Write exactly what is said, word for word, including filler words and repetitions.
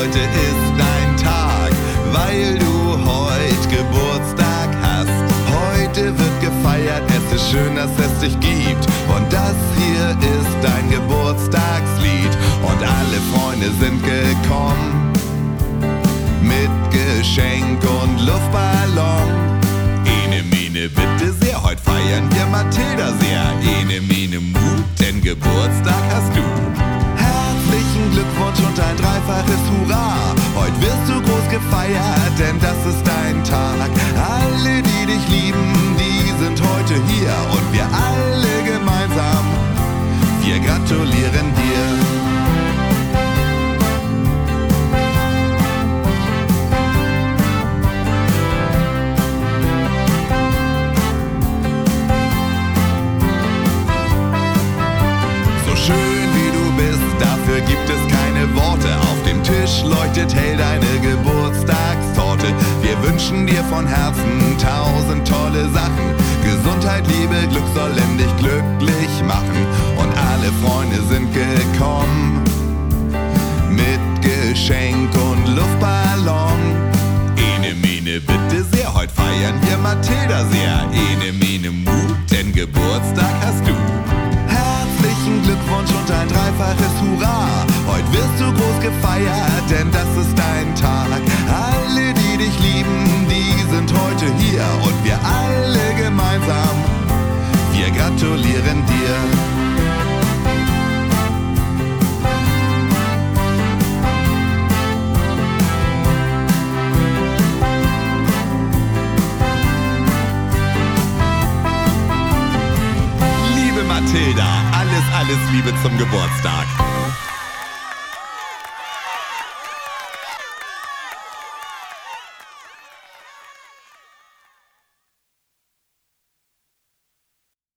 heute ist dein Tag, weil du heute Geburtstag hast. Heute wird gefeiert, es ist schön, dass es dich gibt. Und das hier ist dein Geburtstagslied. Und alle Freunde sind gekommen mit Geschenk und Luftballon. Ene Mine bitte sehr, heute feiern wir Mathilda sehr. Ene Mine Mut, denn Geburtstag hast du. Herzlichen Glückwunsch und ein dreifaches Hurra. Heute wirst du groß gefeiert, denn das ist dein Tag. Alle, die dich lieben, die sind heute hier. Und wir alle gemeinsam, wir gratulieren dir. Schön wie du bist, dafür gibt es keine Worte. Auf dem Tisch leuchtet hell deine Geburtstagstorte. Wir wünschen dir von Herzen tausend tolle Sachen. Gesundheit, Liebe, Glück sollen dich glücklich machen. Und alle Freunde sind gekommen mit Geschenk und Luftballon. Ene Mine bitte sehr, heute feiern wir Mathilda sehr. Ene Mine Mut, denn Geburtstag hast du. Herzlichen Glückwunsch und ein dreifaches Hurra. Heute wirst du groß gefeiert, denn das ist dein Tag. Alle, die dich lieben, die sind heute hier. Und wir alle gemeinsam, wir gratulieren dir. Mathilda, alles, alles Liebe zum Geburtstag.